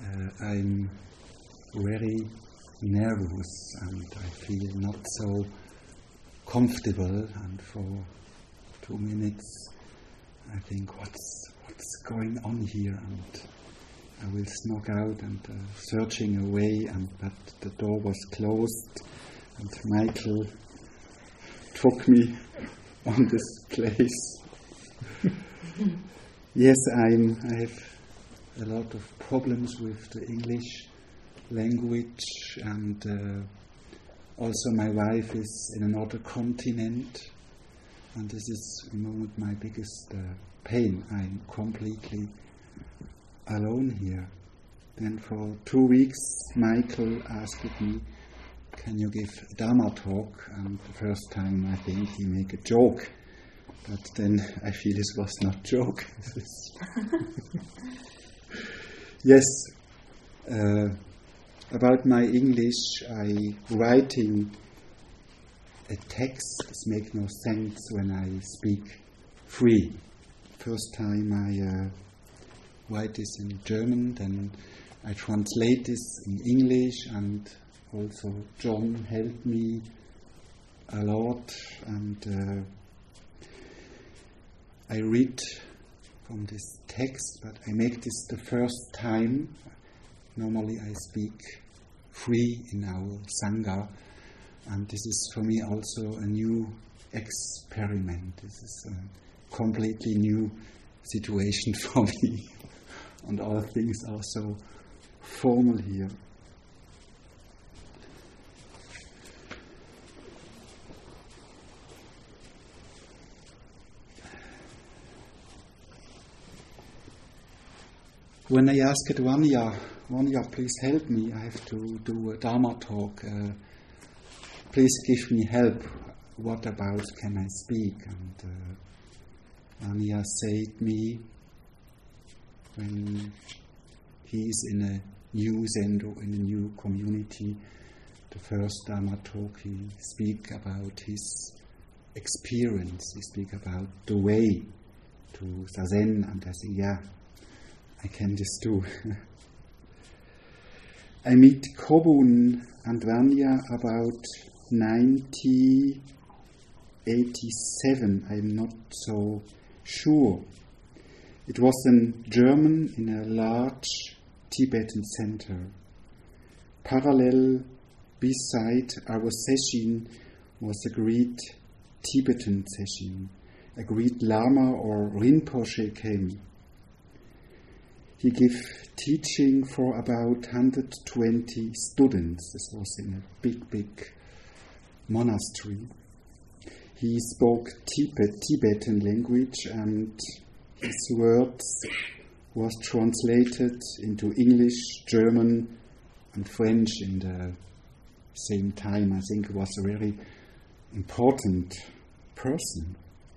I'm very nervous and I feel not so comfortable, and for 2 minutes I think what's going on here, and I will snog out and searching away, but the door was closed and Michael took me on this place. Yes, I have a lot of problems with the English language, and also my wife is in another continent, and this is at the moment my biggest pain. I'm completely alone here. And for 2 weeks Michael asked me, can you give a Dharma talk? And the first time I think he made a joke, but then I feel this was not a joke. Yes, about my English, I writing a text. This makes no sense when I speak free. First time I write this in German, then I translate this in English, and also John helped me a lot, and I read from this text, but I make this the first time. Normally I speak free in our Sangha, and this is for me also a new experiment. This is a completely new situation for me, and all things are so formal here. When I asked Vanya, please help me, I have to do a Dharma talk, please give me help, what about can I speak? And Vanya said me, when he is in a new Zendo, in a new community, the first Dharma talk, he speak about his experience, he speak about the way to Zazen, and I say, yeah, I can this too. I meet Kobun and Vanya about 1987, I'm not so sure. It was in German in a large Tibetan center. Parallel beside our session was a great Tibetan session. A great Lama or Rinpoche came. He gave teaching for about 120 students. This was in a big monastery. He spoke Tibetan language, and his words was translated into English, German, and French in the same time. I think he was a very important person.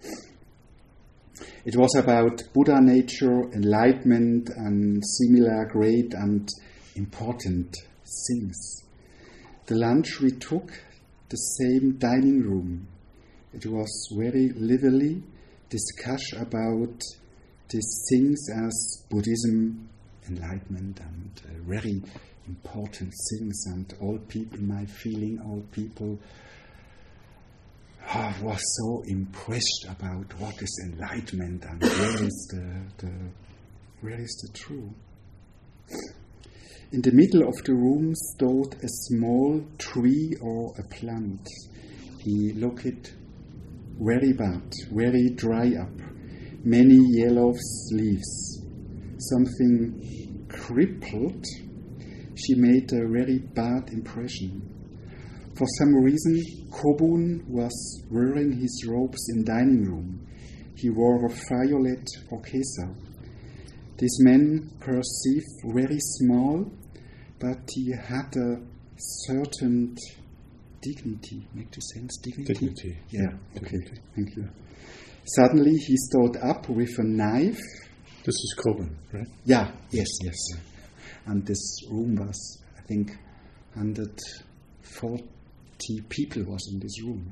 It was about Buddha nature, enlightenment, and similar great and important things. The lunch we took, the same dining room. It was very lively discussion about these things as Buddhism, enlightenment, and very important things. And all people, in my feeling, all people was so impressed about what is enlightenment and where is the truth. In the middle of the room stood a small tree or a plant. He looked very bad, very dry up, many yellow leaves, something crippled. She made a very bad impression. For some reason, Kobun was wearing his robes in dining room. He wore a violet orchestra. This man perceived very small, but he had a certain dignity. Make sense? Dignity? Yeah, okay, thank you. Suddenly he stood up with a knife. This is Kobun, right? Yeah, yes. And this room was, I think, 140 people was in this room.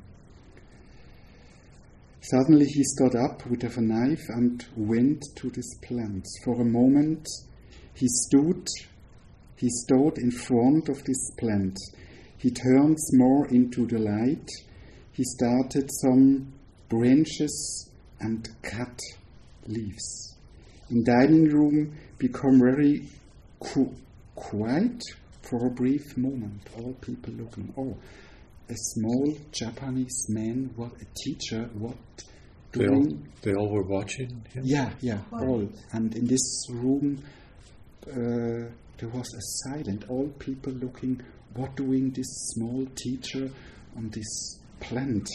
Suddenly he stood up with a knife and went to this plant. For a moment he stood He stood in front of this plant. He turns more into the light. He started some branches and cut leaves. In dining room become very quiet for a brief moment. All people looking. Oh, a small Japanese man, what a teacher, what doing? They all were watching him? Yeah, all. And in this room there was a silence. All people looking, what doing this small teacher on this plant?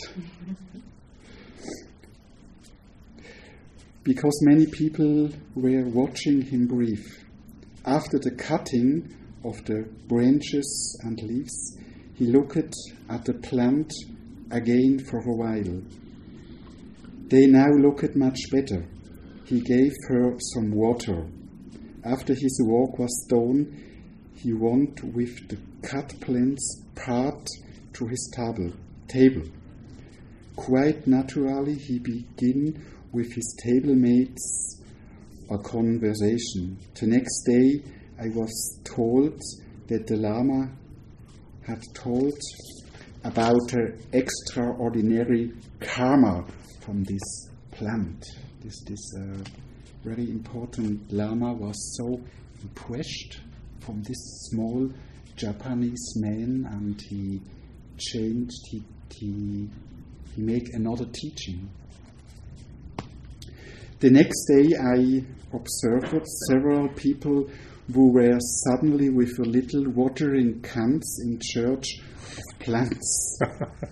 Because many people were watching him breathe. After the cutting of the branches and leaves, he looked at the plant again for a while. They now looked much better. He gave her some water. After his work was done, he went with the cut plants part to his table. Quite naturally, he began with his table mates a conversation. The next day, I was told that the Lama had told about an extraordinary karma from this plant. This very important Lama was so impressed from this small Japanese man, and he changed. He made another teaching. The next day, I observed several people who were suddenly with a little watering cans in church of plants.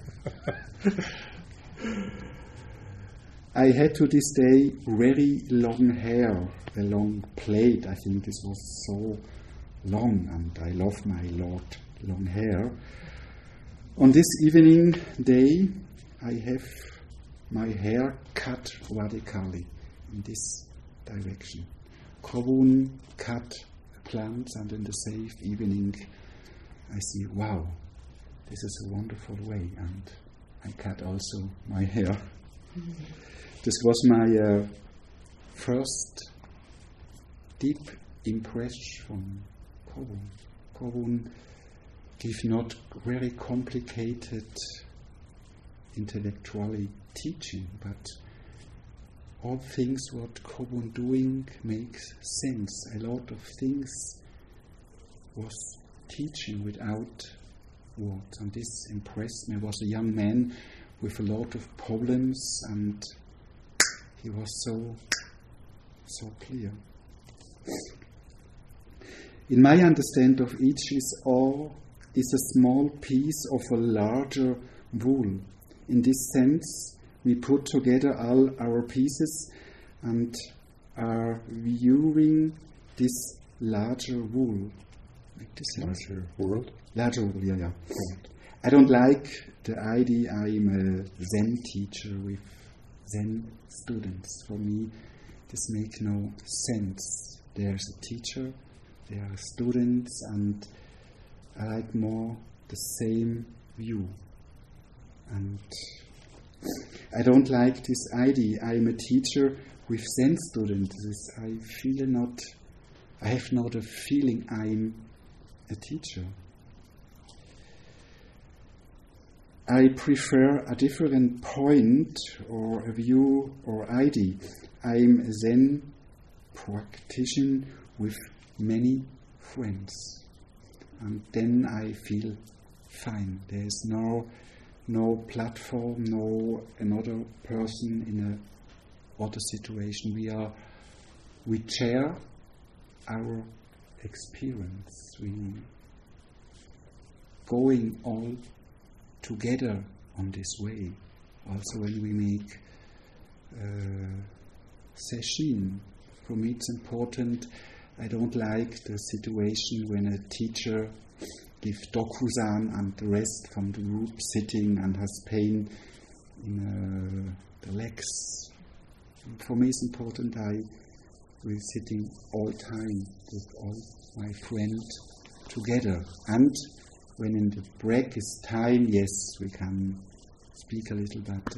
I had to this day very long hair, a long plait. I think this was so long, and I love my long hair. On this evening day, I have my hair cut radically in this direction. Kobun cut plants, and in the safe evening I see, wow, this is a wonderful way, and I cut also my hair. This was my first deep impression from Kobun. Kobun gave not very complicated intellectually teaching, but all things what Kobun doing makes sense. A lot of things was teaching without words, and this impressed me. I was a young man with a lot of problems, and he was so clear. In my understanding of each is a small piece of a larger whole. In this sense, we put together all our pieces and are viewing this larger whole. Like this Larger world? Larger world, yeah. I don't like the idea I'm a Zen teacher with Zen students. For me, this makes no sense. There's a teacher, there are students, and I like more the same view. And I don't like this idea. I'm a teacher with Zen students. I have not a feeling I'm a teacher. I prefer a different point or a view or idea. I'm a Zen practitioner with many friends. And then I feel fine. There's no platform, no another person in a other situation. We share our experience. We going all together on this way. Also when we make session, for me it's important. I don't like the situation when a teacher gives Dokuzan and the rest from the group sitting and has pain in the legs. For me it's important we're sitting all time with all my friends together. And when in the break is time, yes, we can speak a little, but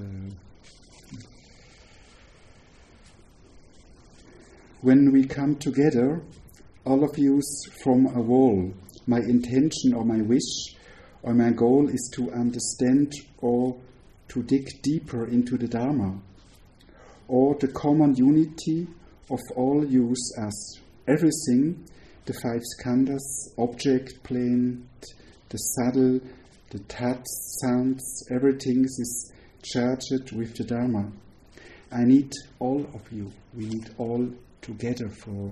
when we come together, all of yous from a wall. My intention or my wish or my goal is to understand or to dig deeper into the Dharma, or the common unity of all yous as everything, the five skandhas, object, plane, the subtle, the touch, sounds, everything is charged with the Dharma. I need all of you. We need all together for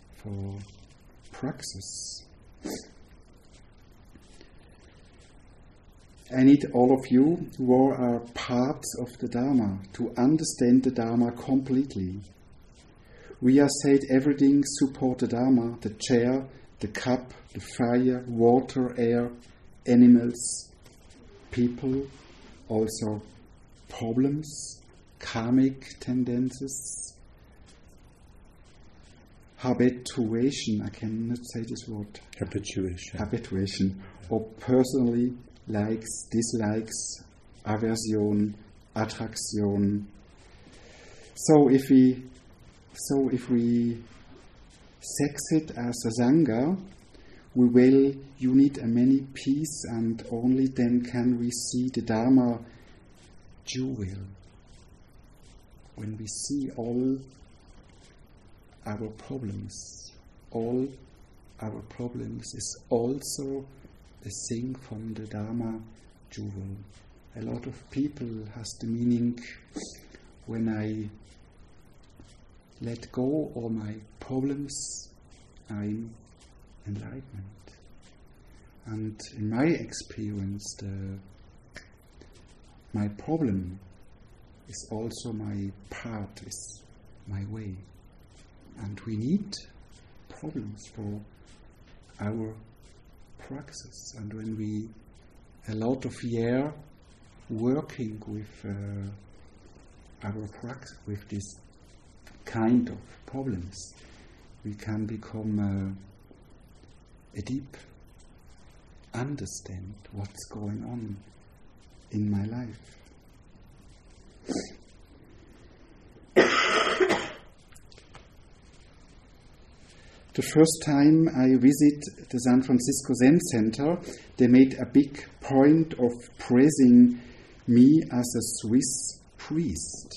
praxis. I need all of you who are parts of the Dharma to understand the Dharma completely. We are said everything support the Dharma, the chair, the cup, the fire, water, air, animals, people, also problems, karmic tendencies, habituation, I cannot say this word. Habituation. Or personally, likes, dislikes, aversion, attraction. So if we sex it as a Sangha, we will unite a many peace, and only then can we see the Dharma jewel. When we see all our problems is also a thing from the Dharma jewel. A lot of people has the meaning, when I let go all my problems, I'm enlightenment. And in my experience, my problem is also my part, is my way. And we need problems for our praxis. And when we a lot of year working with our praxis, with this kind of problems, we can become a deep understand what's going on in my life. The first time I visit the San Francisco Zen Center, they made a big point of praising me as a Swiss priest.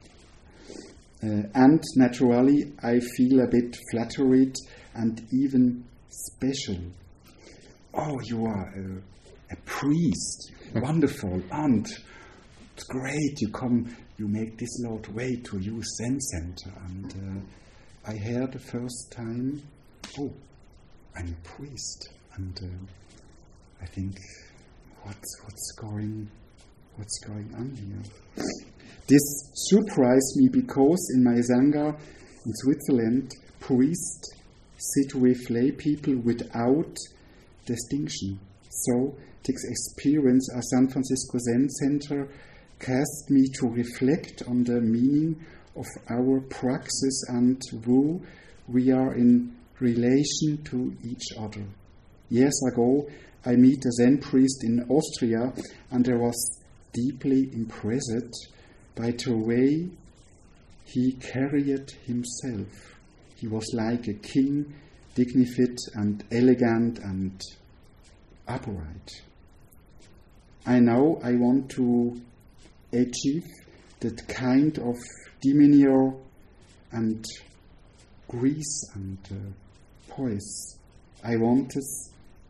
And naturally, I feel a bit flattered and even special. Oh, you are a priest, wonderful, and it's great. You make this Lord way to use Zen Center. And I heard the first time, oh, I'm a priest, and I think, what's going on here? This surprised me because in my Sangha in Switzerland, priests sit with lay people without distinction. So this experience at San Francisco Zen Center caused me to reflect on the meaning of our praxis and who we are in relation to each other. Years ago, I met a Zen priest in Austria, and I was deeply impressed by the way he carried himself. He was like a king, dignified and elegant and upright. I know I want to achieve that kind of demeanor and grace and poise. I want this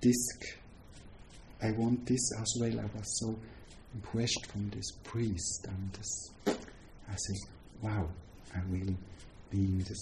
as well. I was so impressed from this priest, and I said, wow, I will be in the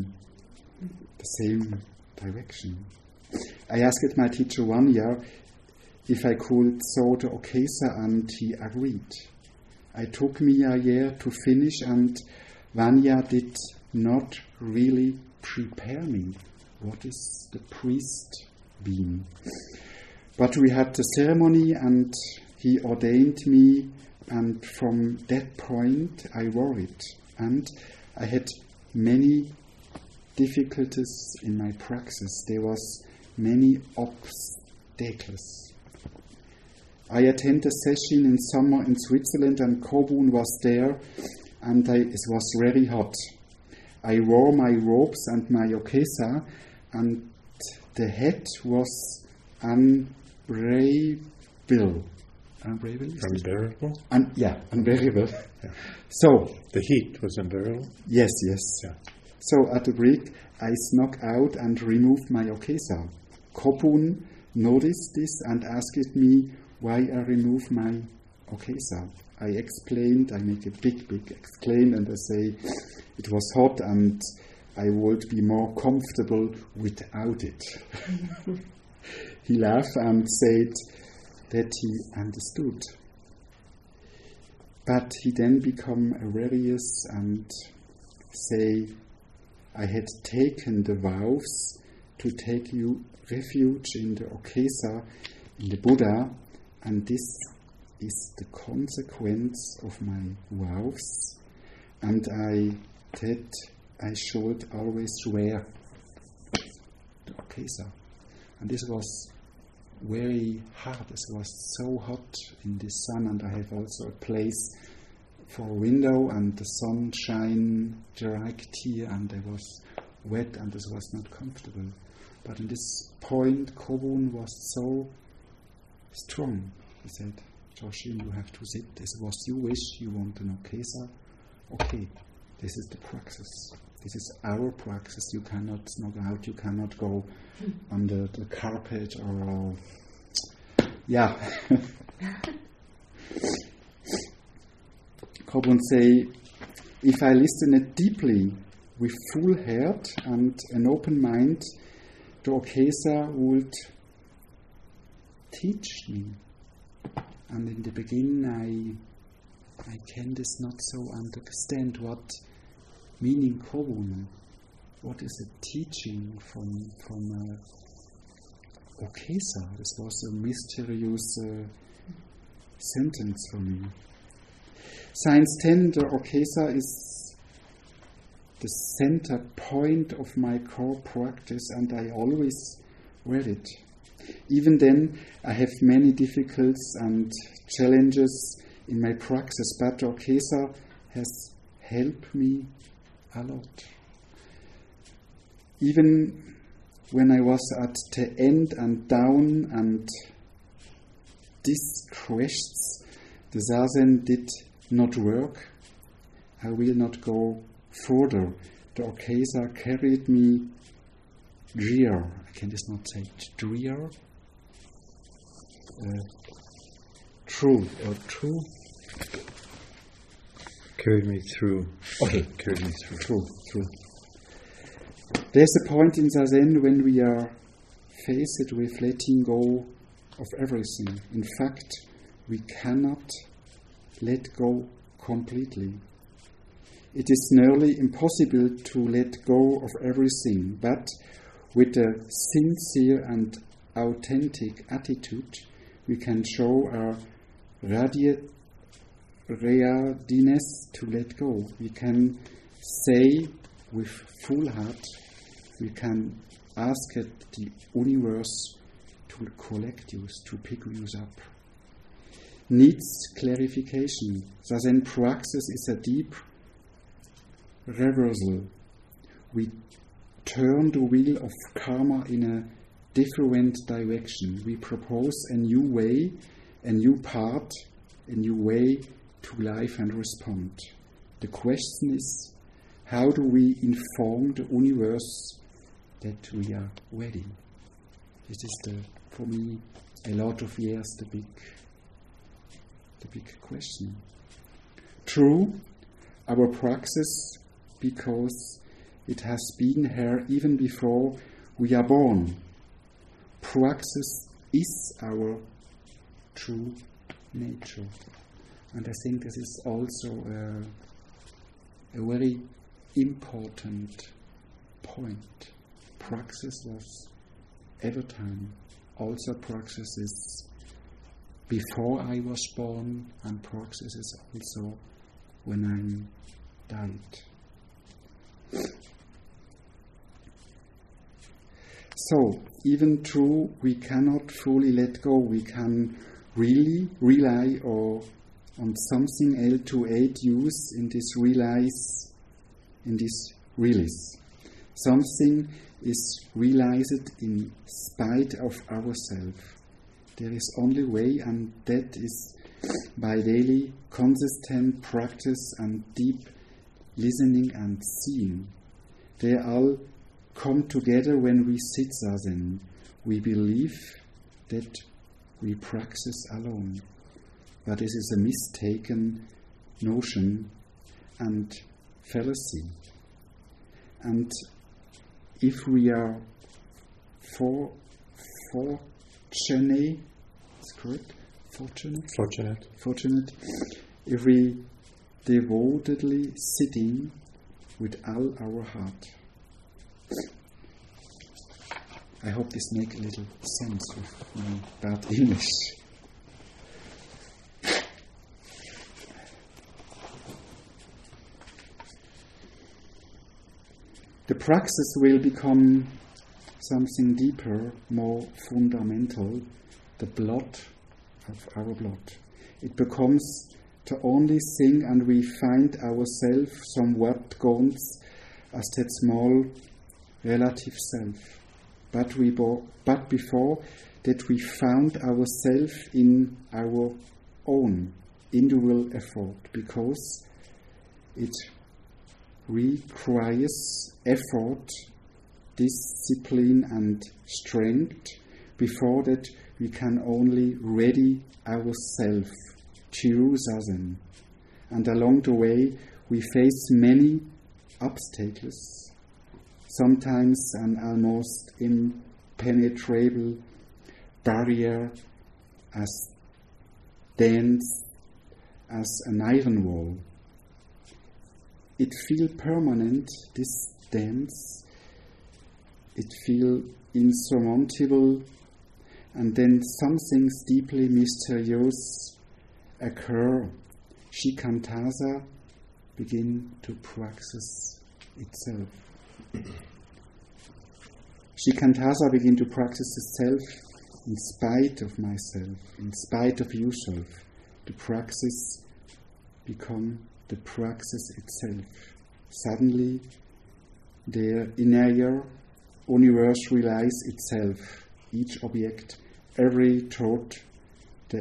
same direction. I asked my teacher one year if I could sew the okesa, and he agreed. It took me a year to finish, and Vanya did not really prepare me. What is the priest being? But we had the ceremony, and he ordained me, and from that point I worried, and I had many difficulties in my praxis. There was many obstacles. I attended a session in summer in Switzerland, and Kobun was there, and it was very hot. I wore my robes and my okesa, and the head was unbearable. Unbearable? Unbearable. Yeah. So The heat was unbearable? yes. Yeah. So at the break, I snuck out and removed my okesa. Kobun noticed this and asked me why I removed my okesa. I explained, I make a big exclaim, and I say it was hot and I would be more comfortable without it. He laughed and said that he understood. But he then became various and say, I had taken the vows to take you refuge in the okesa, in the Buddha, and this is the consequence of my vows, and I should always wear the okesa. And this was very hard. It was so hot in the sun, and I have also a place for a window, and the sun shine direct here, and I was wet, and this was not comfortable. But in this point, Kobun was so strong. He said, Joshin, you have to sit. This was your wish. You want an okesa. Okay, this is the praxis. This is our praxis. You cannot snog out. You cannot go under the carpet or... Kobun say, if I listened deeply with full heart and an open mind, the okesa would teach me. And in the beginning, I can this not so understand what meaning Kobun. What is a teaching from okesa? This was a mysterious sentence for me. Science 10, the okesa is the center point of my core practice, and I always read it. Even then, I have many difficulties and challenges in my praxis, but the okesa has helped me a lot. Even when I was at the end and down and distressed, the zazen did not work. I will not go further. The okesa carried me drear. I can just not say drear. True. Carried me through. Okay. Carried me through. True. There's a point in Zazen when we are faced with letting go of everything. In fact, we cannot let go completely. It is nearly impossible to let go of everything, but with a sincere and authentic attitude, we can show our readiness to let go. We can say with full heart, we can ask the universe to collect you, to pick you up. Needs clarification. Zazen praxis is a deep reversal. We turn the wheel of karma in a different direction. We propose a new way, a new path, a new way to life and respond. The question is, how do we inform the universe that we are ready? This is for me, a lot of years, the big question. True, our praxis, because it has been here even before we are born. Praxis is our true nature. And I think this is also a very important point. Praxis was every time. Also praxis is before I was born, and praxis is also when I died. So, even though we cannot fully let go, we can really rely on something else to aid use in this release. Something is realized in spite of ourselves. There is only way, and that is by daily, consistent practice and deep listening and seeing. They all come together when we sit zazen. We believe that we practice alone. But this is a mistaken notion and fallacy. And if we are fortunate, is correct? Fortunate. If we devotedly sitting with all our heart. I hope this makes a little sense with my bad English. The praxis will become something deeper, more fundamental, the blood of our blood. It becomes the only thing, and we find ourselves somewhat gone as that small relative self. But before that, we found ourselves in our own individual effort, because it requires effort, discipline and strength. Before that, we can only ready ourselves to zazen. And along the way, we face many obstacles, sometimes an almost impenetrable barrier as dense as an iron wall. It feels permanent, this dance. It feels insurmountable, and then something deeply mysterious occur. Shikantaza begin to practice itself. Shikantaza begin to practice itself in spite of myself, in spite of yourself. The praxis become the praxis itself. Suddenly, the inner universe realizes itself. Each object, every thought, the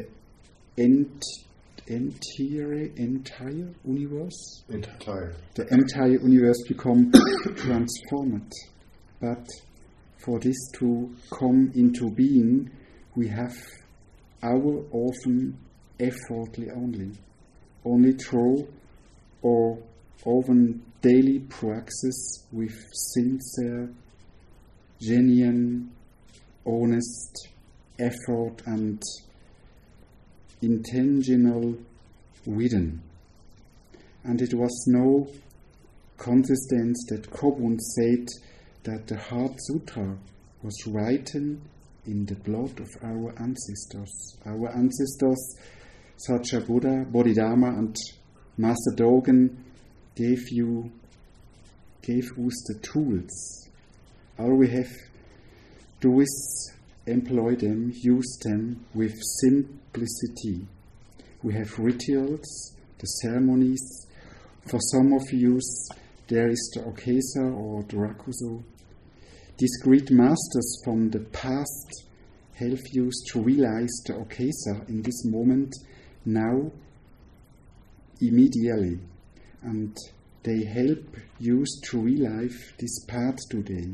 entire universe? The entire universe become transformed. But for this to come into being, we have our often effortly only through or often daily praxis with sincere, genuine, honest effort and intentional wisdom. And it was no coincidence that Kobun said that the Heart Sutra was written in the blood of our ancestors. Our ancestors, such as Buddha, Bodhidharma and Master Dogen, gave us the tools. All we have to do is employ them, use them with simplicity. We have rituals, the ceremonies. For some of you, there is the Okesa or the Rakuso. These great masters from the past help you to realize the Okesa in this moment, now, immediately. And they help you to relive this path today.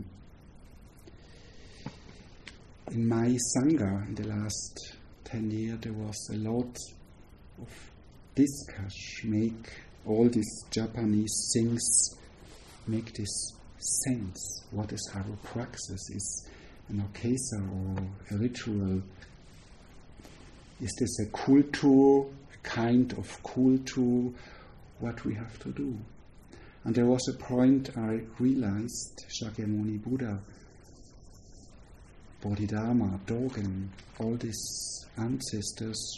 In my Sangha, in the last 10 years, there was a lot of discussion, make all these Japanese things make this sense. What is our praxis? Is an okesa or a ritual? Is this a culture, a kind of culture, what we have to do? And there was a point I realized, Shakyamuni Buddha, Bodhidharma, Dogen, all these ancestors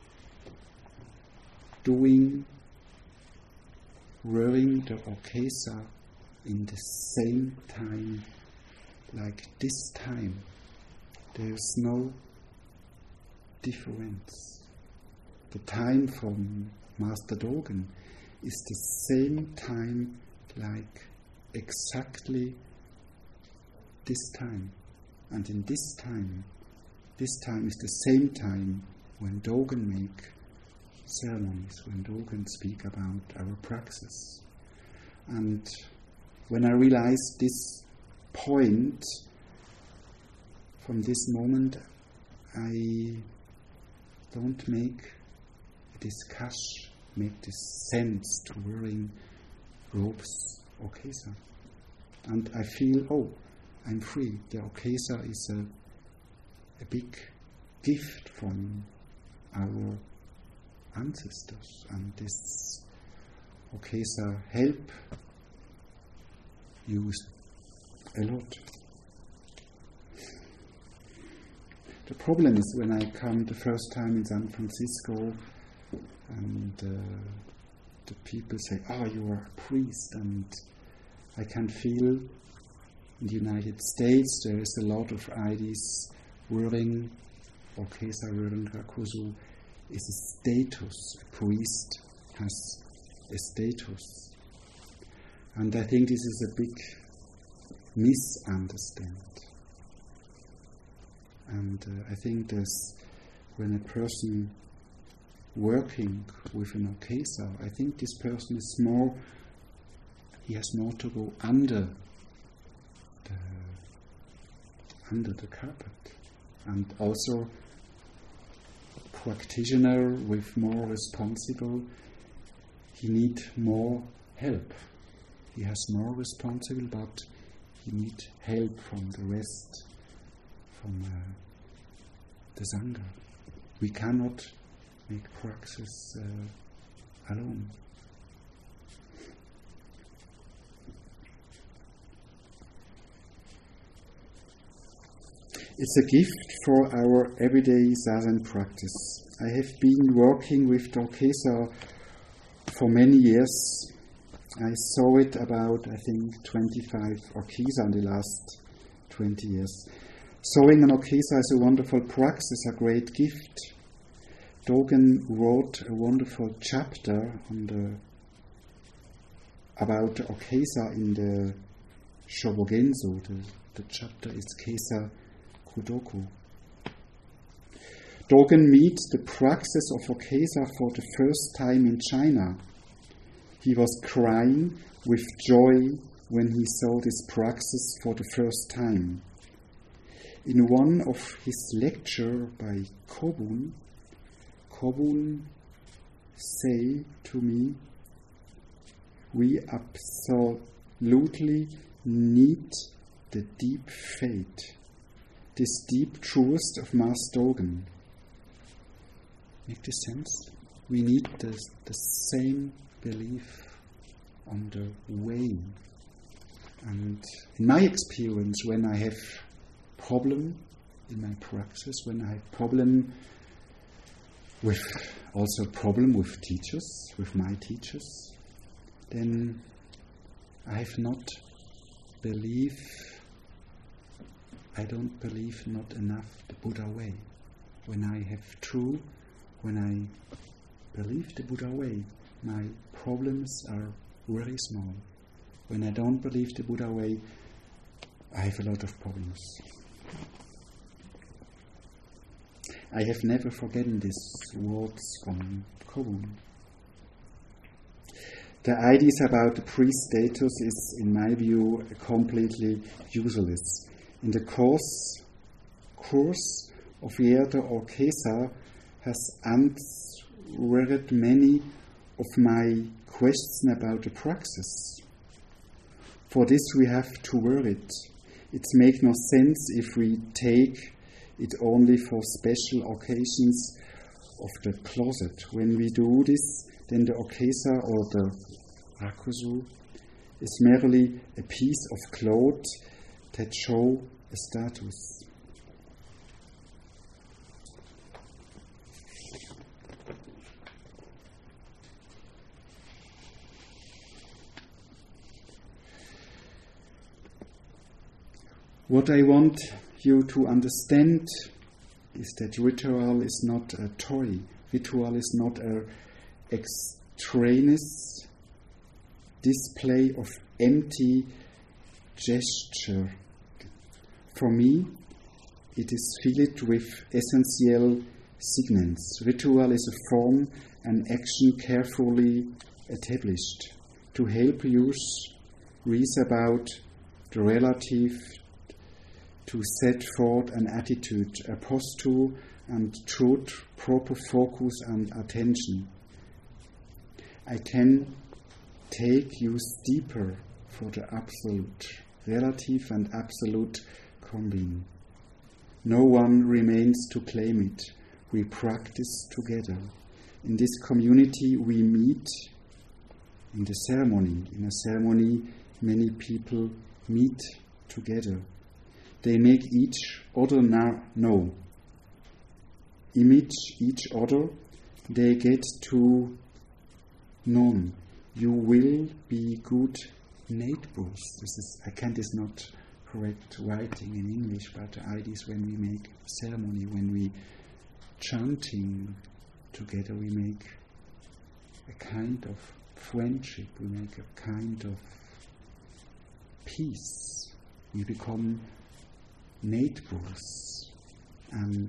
wearing the okesa in the same time, like this time. There is no difference. The time from Master Dogen is the same time, like exactly this time. And in this time is the same time when Dogen make ceremonies, when Dogen speak about our praxis. And when I realized this point, from this moment, I don't make discussion, make this sense to wearing robes or kesa. And I feel, I'm free. The okesa is a big gift from our ancestors, and this okesa help you a lot. The problem is when I come the first time in San Francisco and the people say, you are a priest, and I can feel in the United States there is a lot of ideas wearing okesa, wearing rakusu is a status. A priest has a status. And I think this is a big misunderstanding. And I think when a person working with an okesa, I think this person is he has more to go under the carpet. And also practitioner with more responsible, he need more help. He has more responsible, but he need help from the rest, from the Sangha. We cannot make praxis alone. It's a gift for our everyday Zazen practice. I have been working with the okesa for many years. I saw it about, 25 okesa in the last 20 years. Sewing an okesa is a wonderful practice, a great gift. Dogen wrote a wonderful chapter about the okesa in the Shobogenzo. The chapter is Kesa Kudoku. Dogen meets the praxis of okesa for the first time in China. He was crying with joy when he saw this praxis for the first time. In one of his lectures by Kobun say to me, we absolutely need the deep faith, this deep truth of Master Dogen. Make this sense? We need the same belief on the way. And in my experience, when I have problem in my praxis, when I have problem with teachers, with my teachers, then I don't believe not enough the Buddha way. When I believe the Buddha way, my problems are very small. When I don't believe the Buddha way, I have a lot of problems. I have never forgotten these words from Kobun. The ideas about the priest status is, in my view, completely useless. In the course of Yerda okesa has answered many of my questions about the praxis. For this we have to wear it. It makes no sense if we take it only for special occasions of the closet. When we do this, then the okesa or the rakusu is merely a piece of cloth that show a status. What I want you to understand is that ritual is not a toy. Ritual is not an extraneous display of empty gesture. For me, it is filled with essential significance. Ritual is a form and action carefully established to help use reason about the relative, to set forth an attitude, a posture and truth, proper focus and attention. I can take use deeper for the absolute, relative and absolute combine. No one remains to claim it. We practice together. In this community we meet in the ceremony. In a ceremony many people meet together. They make each other know. Image each other. They get to know. You will be good neighbors. This is not correct writing in English, but the idea is when we make ceremony, when we chanting together, we make a kind of friendship, we make a kind of peace. We become neighbors, and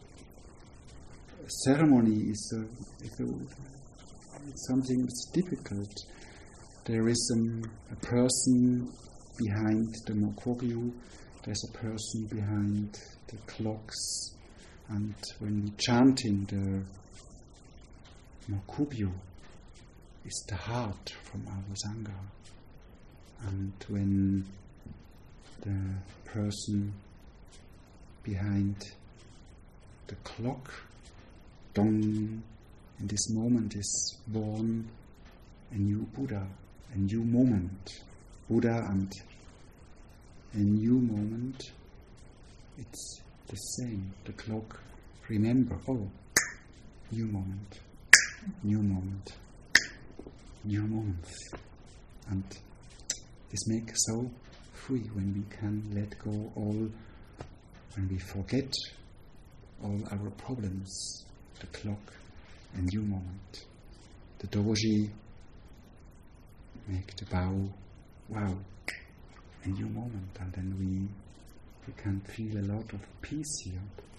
ceremony is something that's difficult. There is a person behind the mokogyu, there's a person behind the clocks, and when we chanting the mokogyu, it's the heart from our Sangha. And when the person behind the clock, dong, in this moment is born a new Buddha, a new moment. Buddha and a new moment, it's the same. The clock, remember, new moment, new moment, new moments. And this makes us so free when we can let go all, when we forget all our problems, the clock, a new moment. The doji make the bow, wow, a new moment, and then we can feel a lot of peace here.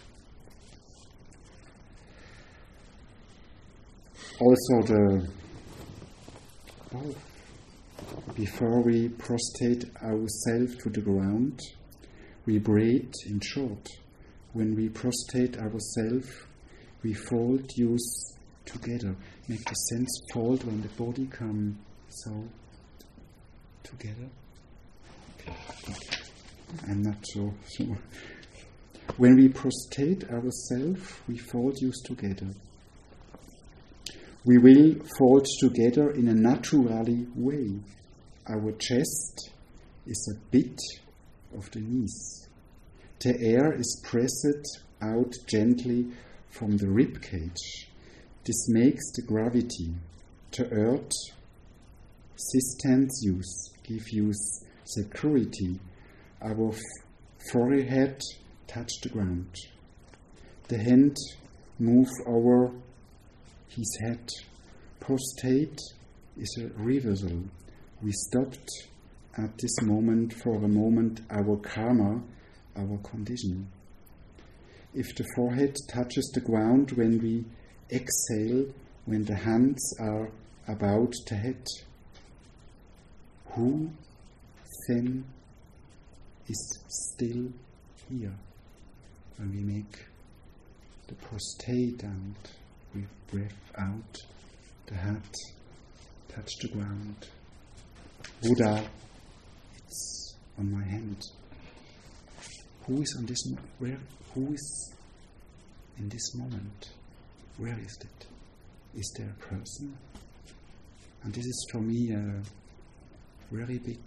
Also before we prostrate ourselves to the ground, we breathe in short. When we prostrate ourselves, we fold use together. Make the sense fold when the body comes so together. Okay. I'm not so sure. When we prostrate ourselves, we fold use together. We will fold together in a naturally way. Our chest is a bit of the knees. The air is pressed out gently from the rib cage. This makes the gravity. The earth sustains use, give use security. Our forehead touch the ground. The hand move over his head. Prostrate is a reversal. We stopped at this moment for a moment our karma, our condition. If the forehead touches the ground when we exhale, when the hands are about the head, who then is still here? When we make the prostrate and we breath out, the head touch the ground. Buddha, it's on my hand. Who is on this? Who is in this moment? Where is it? Is there a person? And this is for me a very big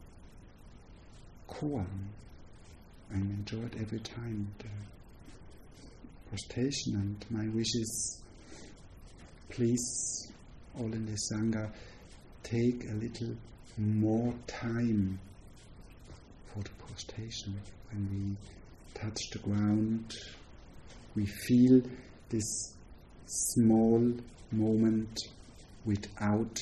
koan. I enjoy it every time, the prostration, and my wish is, please, all in the Sangha, take a little more time for the prostration. When we touch the ground, we feel this small moment without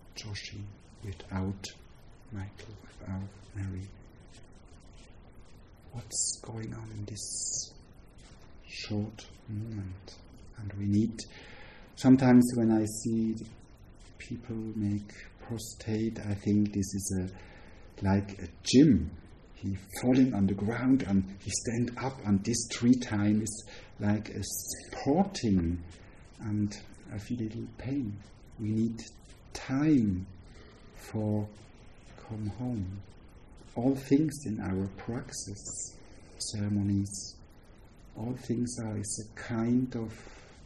Joshi, without Michael, without Mary. what's going on in this short moment. And we need, sometimes when I see people make prostate, I think this is like a gym. He falling on the ground and he stand up, and this 3 times is like a sporting, and I feel a little pain. We need time for come home. All things in our praxis, ceremonies, all things is a kind of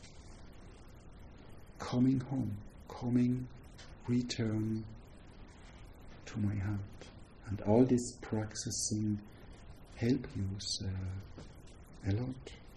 coming home, return to my heart. And all this practicing help you a lot.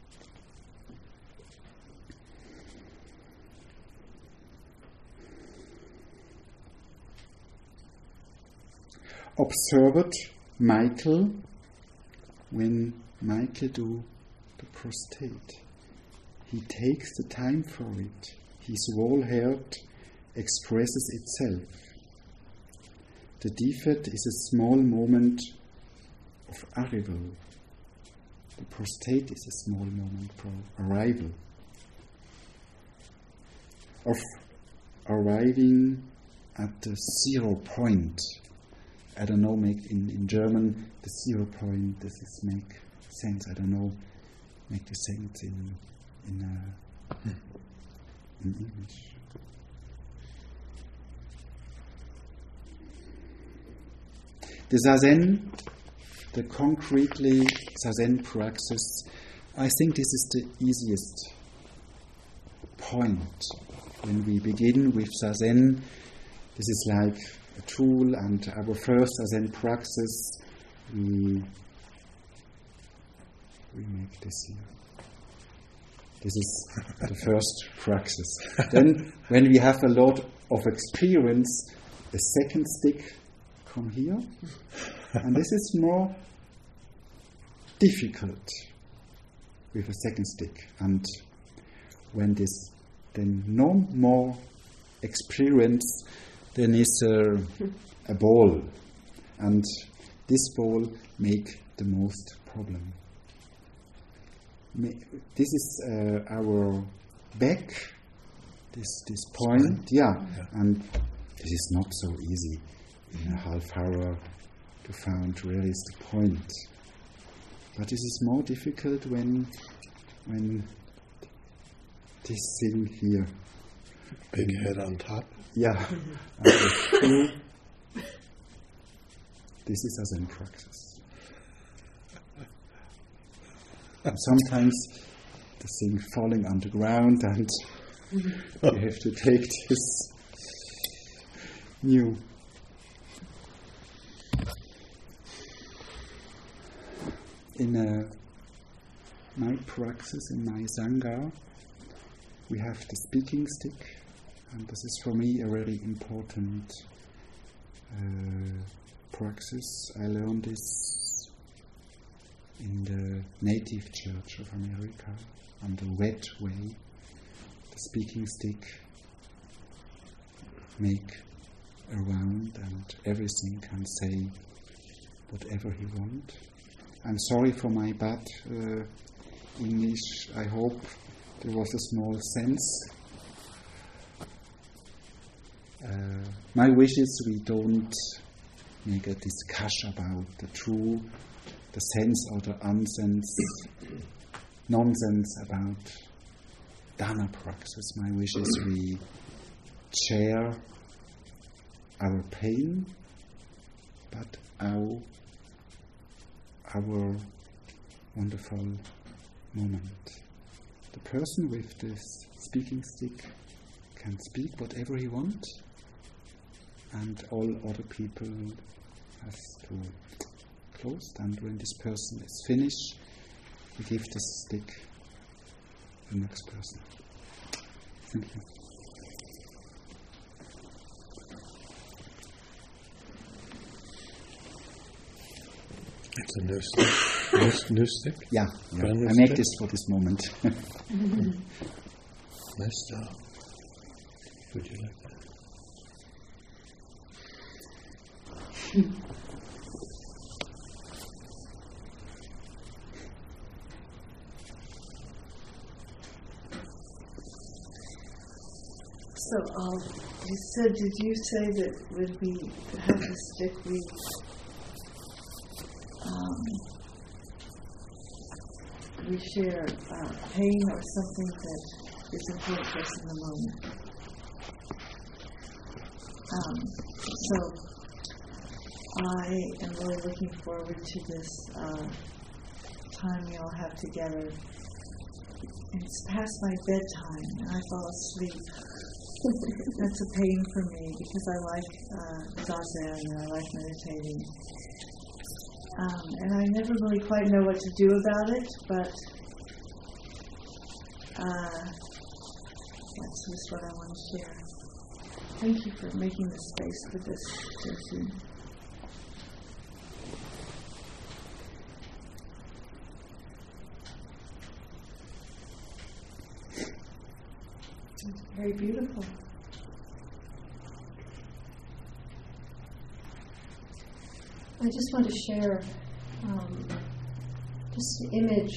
Observed Michael when Michael do the prostate. He takes the time for it. His whole heart expresses itself. The defect is a small moment of arrival. The prostate is a small moment for arrival. Of arriving at the 0 point. I don't know, make in German the 0 point, does this make sense? I don't know, make the sense in English. The Zazen, the concretely Zazen praxis, I think this is the easiest point. When we begin with Zazen, this is like a tool, and our first Zazen praxis, we make this here. This is the first praxis. Then, when we have a lot of experience, a second stick come here, and this is more difficult with a second stick. And when this then no more experience, then is a ball, and this ball make the most problem. This is our back, this point, and this is not so easy in a half hour to find where is the point. But this is more difficult when this thing here. Big head on top. Yeah. This is a Zen praxis. And sometimes the thing falling on the ground, and you have to take this new. In my praxis, in my Sangha, we have the speaking stick, and this is for me a very important praxis. I learned this in the native church of America, on the wet way. The speaking stick make around, and everything can say whatever he wants. I'm sorry for my bad English. I hope there was a small sense. My wish is we don't make a discussion about the sense or the nonsense about Dharma praxis. My wish is we share our pain, but our wonderful moment. The person with this speaking stick can speak whatever he wants, and all other people have to close. And when this person is finished, we give this stick to the next person. Thank you. It's a new stick. New stick? Yeah. I make this for this moment. Nice job. Would you like that? you said, did you say that when we have the stick, we share pain or something that is important to us in the moment? So I am really looking forward to this time we all have together. It's past my bedtime, and I fall asleep. That's a pain for me because I like zazen and I like meditating. And I never really quite know what to do about it, but that's just what I want to share. Thank you for making the space for this, Josie. It's very beautiful. I just want to share just an image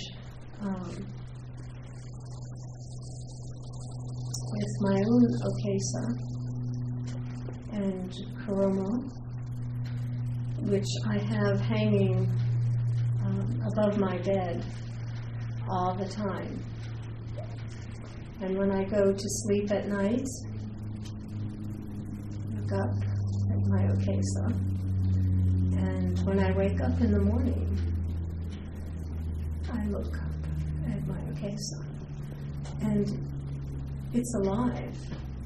with my own Okesa and Kuromo, which I have hanging above my bed all the time. And when I go to sleep at night, look up at my Okesa. And when I wake up in the morning, I look up at my Okesa. And it's alive.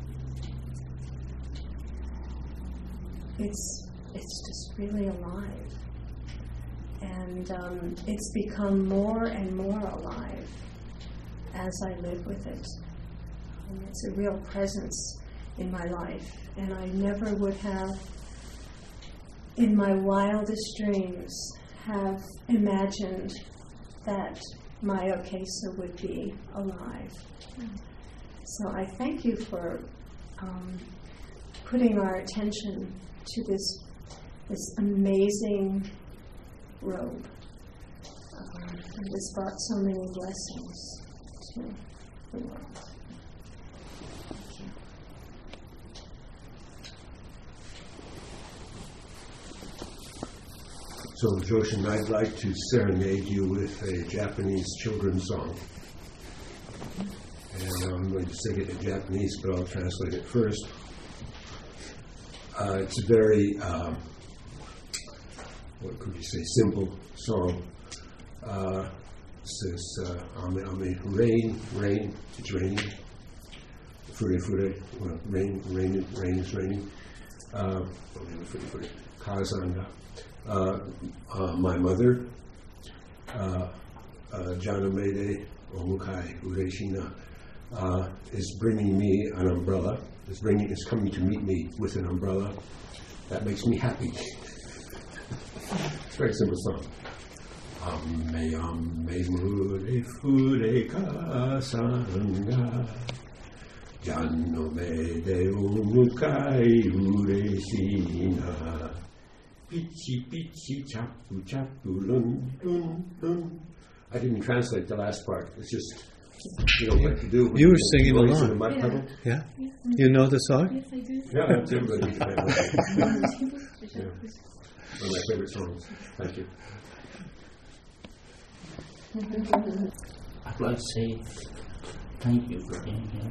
It's just really alive. And it's become more and more alive as I live with it. And it's a real presence in my life. And I never would have, in my wildest dreams, have imagined that my Okesa would be alive. So I thank you for putting our attention to this amazing robe. And it's brought so many blessings to the world. Thank you. So, Joshin, I'd like to serenade you with a Japanese children's song. And I'm going to sing it in Japanese, but I'll translate it first. It's a very, what could you say, simple song. It says, ame, ame, rain, it's raining. Fure, fure, well, rain is raining. Fure, fure, kazanda. My mother, Janamede Omukai Ureshina, is bringing me an umbrella. Is coming to meet me with an umbrella. That makes me happy. It's a very simple song. Ame ame mure fure kasanga, Janamede Omukai Ureshina. Pichi, pichi, chapu, chapu, lun, lun, lun. I didn't translate the last part. It's just, what to do. You were singing along. Yeah. You know the song? Yes, I do. Yeah, that's everybody. Yeah. One of my favorite songs. Thank you. I'd like to say thank you for being here.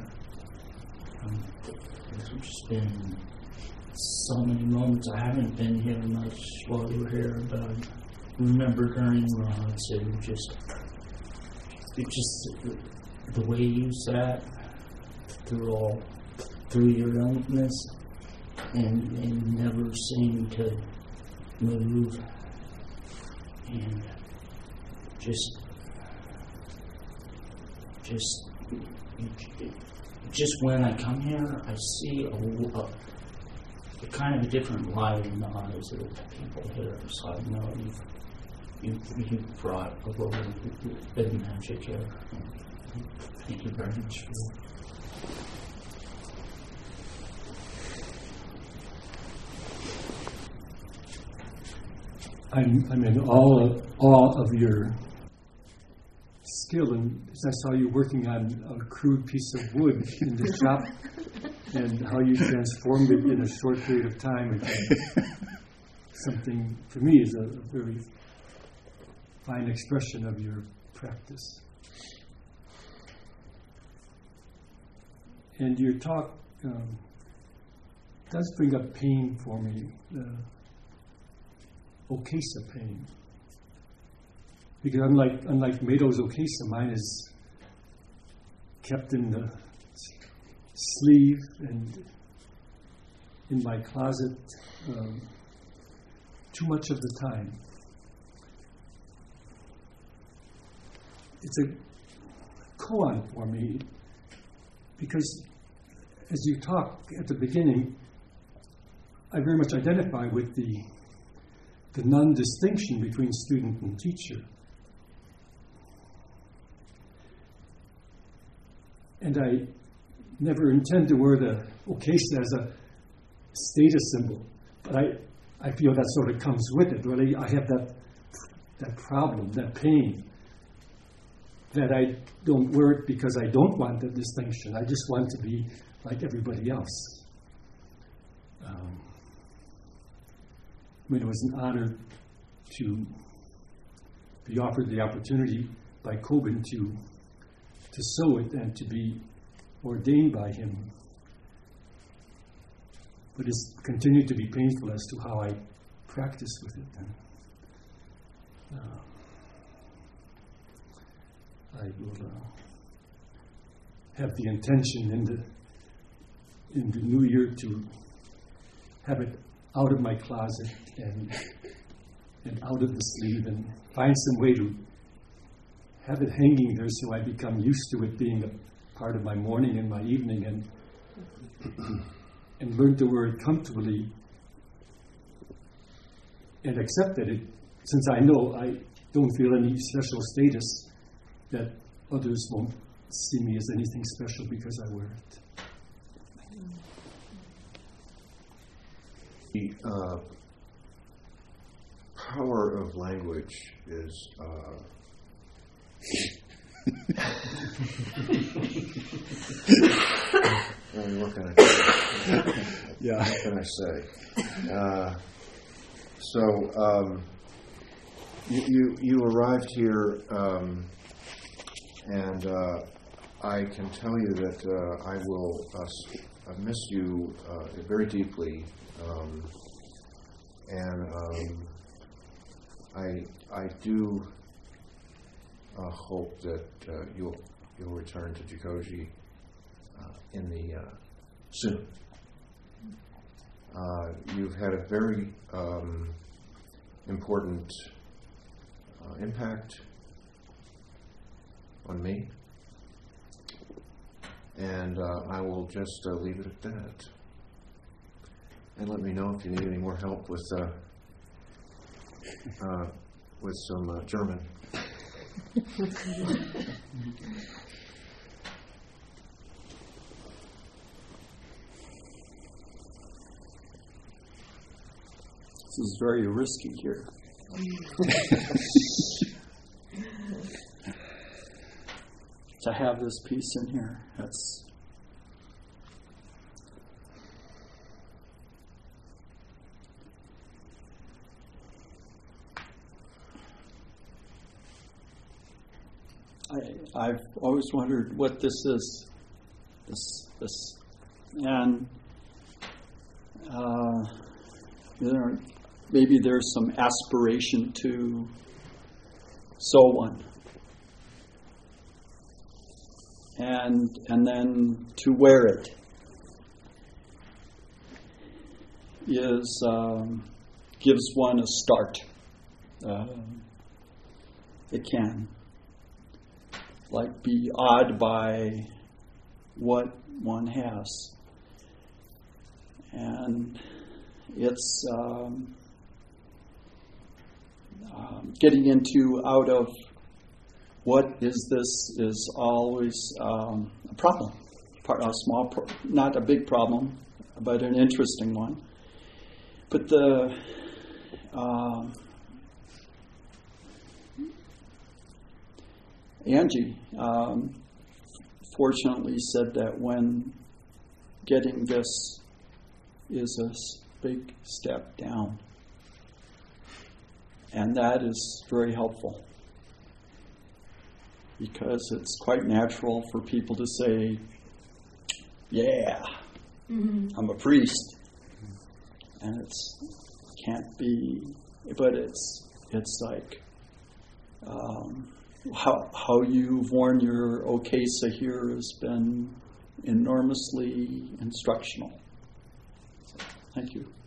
There's just been so many moments. I haven't been here much while you were here, but I remember during Rods, it just the way you sat through your illness and never seemed to move, and just when I come here, I see a kind of a different light in the eyes of the people here. So I know you've brought a little bit of magic here. Thank you very much for that. I'm in awe of your skill, and as I saw you working on a crude piece of wood in the shop and how you transformed it in a short period of time into something, for me, is a very fine expression of your practice. And your talk does bring up pain for me, Okesa pain. Because unlike Mado's Okesa, mine is kept in the sleeve and in my closet too much of the time. It's a koan for me, because as you talk at the beginning, I very much identify with the non-distinction between student and teacher. And I never intend to wear the Okesa as a status symbol, but I feel that sort of comes with it. Really, I have that problem, that pain, that I don't wear it because I don't want the distinction. I just want to be like everybody else. It was an honor to be offered the opportunity by Kobun to sew it and to be ordained by him. But it's continued to be painful as to how I practice with it. And, I will have the intention in the new year to have it out of my closet and out of the sleeve, and find some way to have it hanging there so I become used to it being a part of my morning and my evening, and learn to wear it comfortably and accept that it, since I know I don't feel any special status, that others won't see me as anything special because I wear it. The power of language is what can I say? Yeah. What can I say? You arrived here, and I can tell you that I will miss you very deeply, and I do hope that you'll return to Jikoji soon. You've had a very important impact on me, and I will just leave it at that. And let me know if you need any more help with some German. This is very risky here. To have this piece in here, that's I've always wondered what this is. This, and maybe there's some aspiration to sew one, and then to wear it gives one a start. It can be awed by what one has, and it's getting out of what is this is always a problem, a small, not a big problem, but an interesting one. But Angie fortunately said that when getting this is a big step down. And that is very helpful, because it's quite natural for people to say, yeah, I'm a priest. And it's can't be, but it's like how you've worn your okesa here has been enormously instructional. So, thank you.